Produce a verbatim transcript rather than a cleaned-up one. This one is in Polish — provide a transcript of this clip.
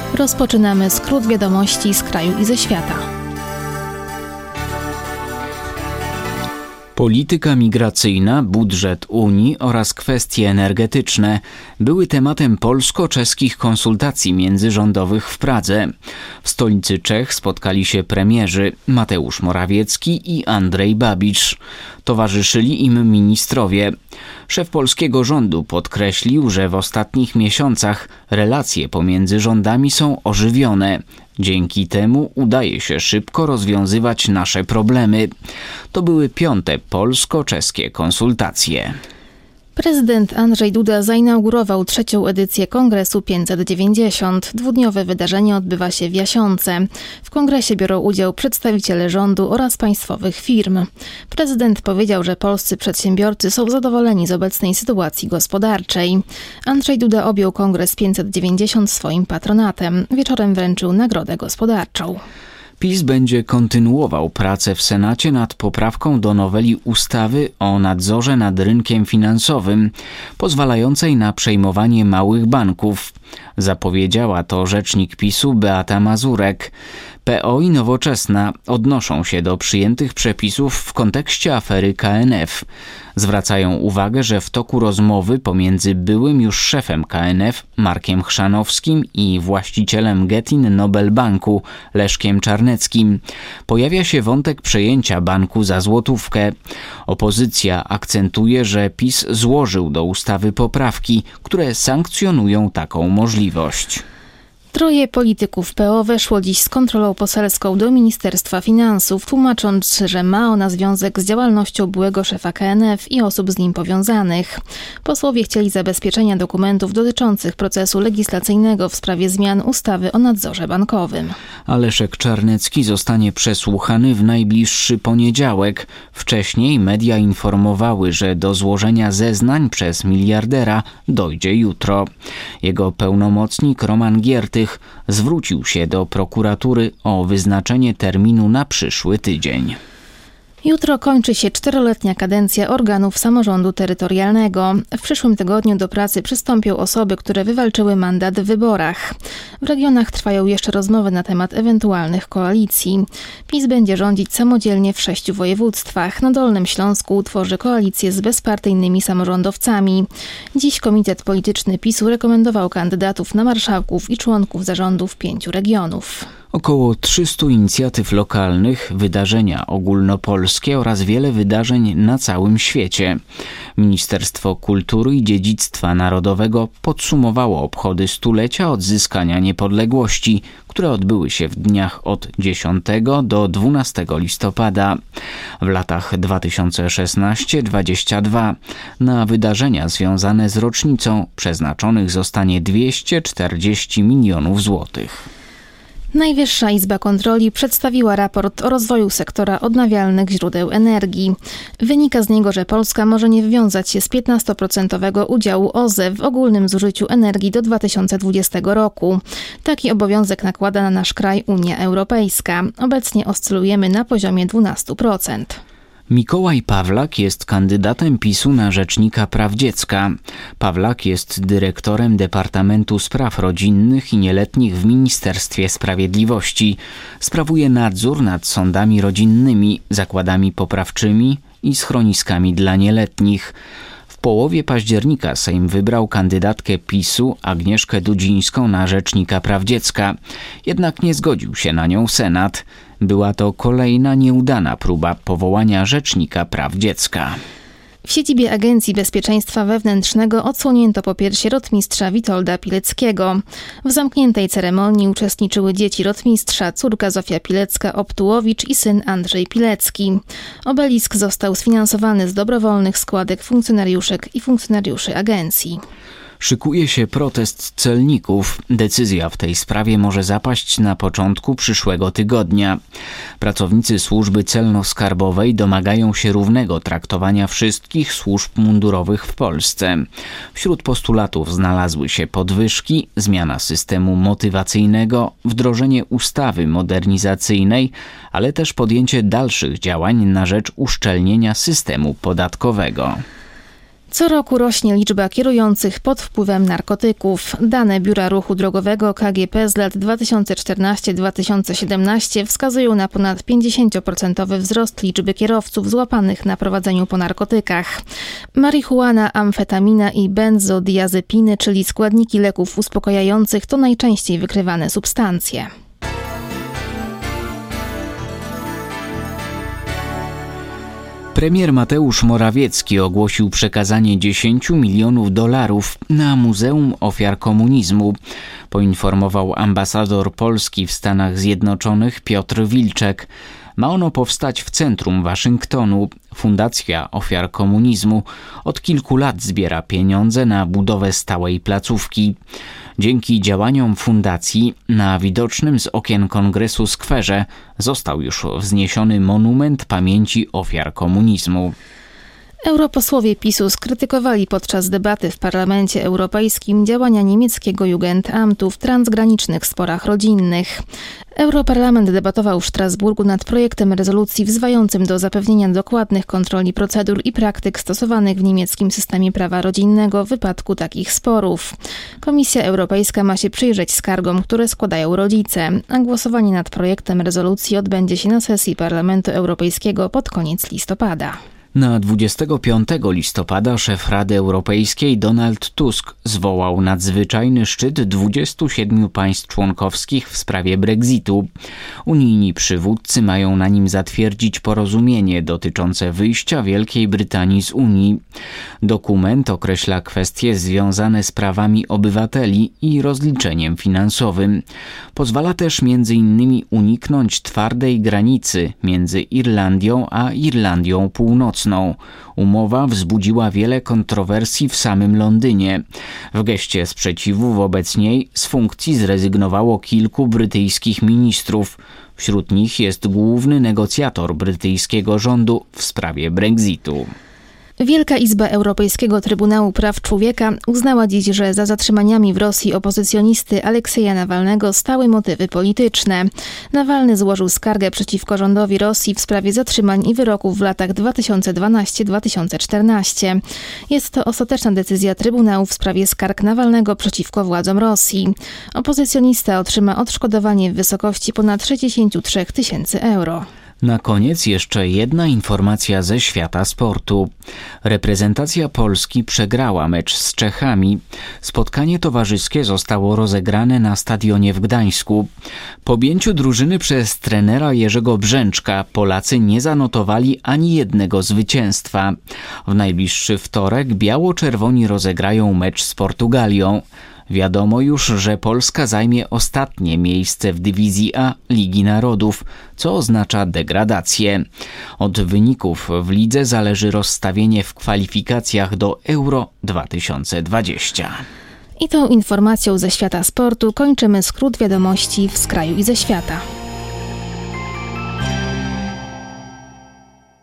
Rozpoczynamy skrót wiadomości z kraju i ze świata. Polityka migracyjna, budżet Unii oraz kwestie energetyczne były tematem polsko-czeskich konsultacji międzyrządowych w Pradze. W stolicy Czech spotkali się premierzy Mateusz Morawiecki i Andrej Babicz. Towarzyszyli im ministrowie. Szef polskiego rządu podkreślił, że w ostatnich miesiącach relacje pomiędzy rządami są ożywione. Dzięki temu udaje się szybko rozwiązywać nasze problemy. To były piąte polsko-czeskie konsultacje. Prezydent Andrzej Duda zainaugurował trzecią edycję Kongresu pięćset dziewięćdziesiąt. Dwudniowe wydarzenie odbywa się w Jasiące. W kongresie biorą udział przedstawiciele rządu oraz państwowych firm. Prezydent powiedział, że polscy przedsiębiorcy są zadowoleni z obecnej sytuacji gospodarczej. Andrzej Duda objął Kongres pięćset dziewięćdziesiąt swoim patronatem. Wieczorem wręczył nagrodę gospodarczą. PiS będzie kontynuował pracę w Senacie nad poprawką do noweli ustawy o nadzorze nad rynkiem finansowym, pozwalającej na przejmowanie małych banków. Zapowiedziała to rzecznik PiSu Beata Mazurek. P O i Nowoczesna odnoszą się do przyjętych przepisów w kontekście afery K N F. Zwracają uwagę, że w toku rozmowy pomiędzy byłym już szefem K N F Markiem Chrzanowskim i właścicielem Getin Nobel Banku Leszkiem Czarneckim pojawia się wątek przejęcia banku za złotówkę. Opozycja akcentuje, że PiS złożył do ustawy poprawki, które sankcjonują taką możliwość. Troje polityków P O weszło dziś z kontrolą poselską do Ministerstwa Finansów, tłumacząc, że ma ona związek z działalnością byłego szefa K N F i osób z nim powiązanych. Posłowie chcieli zabezpieczenia dokumentów dotyczących procesu legislacyjnego w sprawie zmian ustawy o nadzorze bankowym. A Leszek Czarnecki zostanie przesłuchany w najbliższy poniedziałek. Wcześniej media informowały, że do złożenia zeznań przez miliardera dojdzie jutro. Jego pełnomocnik Roman Giertych zwrócił się do prokuratury o wyznaczenie terminu na przyszły tydzień. Jutro kończy się czteroletnia kadencja organów samorządu terytorialnego. W przyszłym tygodniu do pracy przystąpią osoby, które wywalczyły mandat w wyborach. W regionach trwają jeszcze rozmowy na temat ewentualnych koalicji. PiS będzie rządzić samodzielnie w sześciu województwach. Na Dolnym Śląsku utworzy koalicję z bezpartyjnymi samorządowcami. Dziś Komitet Polityczny PiSu rekomendował kandydatów na marszałków i członków zarządów pięciu regionów. Około trzystu inicjatyw lokalnych, wydarzenia ogólnopolskie oraz wiele wydarzeń na całym świecie. Ministerstwo Kultury i Dziedzictwa Narodowego podsumowało obchody stulecia odzyskania niepodległości, które odbyły się w dniach od dziesiątego do dwunastego listopada. W latach dwa tysiące szesnasty do dwudziestego drugiego na wydarzenia związane z rocznicą przeznaczonych zostanie dwieście czterdzieści milionów złotych. Najwyższa Izba Kontroli przedstawiła raport o rozwoju sektora odnawialnych źródeł energii. Wynika z niego, że Polska może nie wywiązać się z piętnastoprocentowego udziału O Z E w ogólnym zużyciu energii do dwa tysiące dwudziestego roku. Taki obowiązek nakłada na nasz kraj Unia Europejska. Obecnie oscylujemy na poziomie dwanaście procent. Mikołaj Pawlak jest kandydatem PiSu na Rzecznika Praw Dziecka. Pawlak jest dyrektorem Departamentu Spraw Rodzinnych i Nieletnich w Ministerstwie Sprawiedliwości. Sprawuje nadzór nad sądami rodzinnymi, zakładami poprawczymi i schroniskami dla nieletnich. W połowie października Sejm wybrał kandydatkę PiSu Agnieszkę Dudzińską na Rzecznika Praw Dziecka. Jednak nie zgodził się na nią Senat. Była to kolejna nieudana próba powołania Rzecznika Praw Dziecka. W siedzibie Agencji Bezpieczeństwa Wewnętrznego odsłonięto popiersie rotmistrza Witolda Pileckiego. W zamkniętej ceremonii uczestniczyły dzieci rotmistrza, córka Zofia Pilecka-Optułowicz i syn Andrzej Pilecki. Obelisk został sfinansowany z dobrowolnych składek funkcjonariuszek i funkcjonariuszy agencji. Szykuje się protest celników. Decyzja w tej sprawie może zapaść na początku przyszłego tygodnia. Pracownicy służby celno-skarbowej domagają się równego traktowania wszystkich służb mundurowych w Polsce. Wśród postulatów znalazły się podwyżki, zmiana systemu motywacyjnego, wdrożenie ustawy modernizacyjnej, ale też podjęcie dalszych działań na rzecz uszczelnienia systemu podatkowego. Co roku rośnie liczba kierujących pod wpływem narkotyków. Dane Biura Ruchu Drogowego K G P z lat dwa tysiące czternasty do dwa tysiące siedemnastego wskazują na ponad pięćdziesięcioprocentowy wzrost liczby kierowców złapanych na prowadzeniu po narkotykach. Marihuana, amfetamina i benzodiazepiny, czyli składniki leków uspokajających, to najczęściej wykrywane substancje. Premier Mateusz Morawiecki ogłosił przekazanie dziesięć milionów dolarów na Muzeum Ofiar Komunizmu, poinformował ambasador Polski w Stanach Zjednoczonych Piotr Wilczek. Ma ono powstać w centrum Waszyngtonu. Fundacja Ofiar Komunizmu od kilku lat zbiera pieniądze na budowę stałej placówki. Dzięki działaniom fundacji na widocznym z okien kongresu skwerze został już wzniesiony monument pamięci ofiar komunizmu. Europosłowie PiSu skrytykowali podczas debaty w Parlamencie Europejskim działania niemieckiego Jugendamtu w transgranicznych sporach rodzinnych. Europarlament debatował w Strasburgu nad projektem rezolucji wzywającym do zapewnienia dokładnych kontroli procedur i praktyk stosowanych w niemieckim systemie prawa rodzinnego w wypadku takich sporów. Komisja Europejska ma się przyjrzeć skargom, które składają rodzice, a głosowanie nad projektem rezolucji odbędzie się na sesji Parlamentu Europejskiego pod koniec listopada. Na dwudziestego piątego listopada szef Rady Europejskiej Donald Tusk zwołał nadzwyczajny szczyt dwudziestu siedmiu państw członkowskich w sprawie Brexitu. Unijni przywódcy mają na nim zatwierdzić porozumienie dotyczące wyjścia Wielkiej Brytanii z Unii. Dokument określa kwestie związane z prawami obywateli i rozliczeniem finansowym. Pozwala też między innymi uniknąć twardej granicy między Irlandią a Irlandią Północną. Umowa wzbudziła wiele kontrowersji w samym Londynie. W geście sprzeciwu wobec niej z funkcji zrezygnowało kilku brytyjskich ministrów. Wśród nich jest główny negocjator brytyjskiego rządu w sprawie Brexitu. Wielka Izba Europejskiego Trybunału Praw Człowieka uznała dziś, że za zatrzymaniami w Rosji opozycjonisty Aleksieja Nawalnego stały motywy polityczne. Nawalny złożył skargę przeciwko rządowi Rosji w sprawie zatrzymań i wyroków w latach dwa tysiące dwunastym do dwa tysiące czternastego. Jest to ostateczna decyzja Trybunału w sprawie skarg Nawalnego przeciwko władzom Rosji. Opozycjonista otrzyma odszkodowanie w wysokości ponad sześćdziesiąt trzy tysięcy euro. Na koniec jeszcze jedna informacja ze świata sportu. Reprezentacja Polski przegrała mecz z Czechami. Spotkanie towarzyskie zostało rozegrane na stadionie w Gdańsku. Po objęciu drużyny przez trenera Jerzego Brzęczka Polacy nie zanotowali ani jednego zwycięstwa. W najbliższy wtorek biało-czerwoni rozegrają mecz z Portugalią. Wiadomo już, że Polska zajmie ostatnie miejsce w dywizji A Ligi Narodów, co oznacza degradację. Od wyników w lidze zależy rozstawienie w kwalifikacjach do Euro dwa tysiące dwudziestego. I tą informacją ze świata sportu kończymy skrót wiadomości z kraju i ze świata.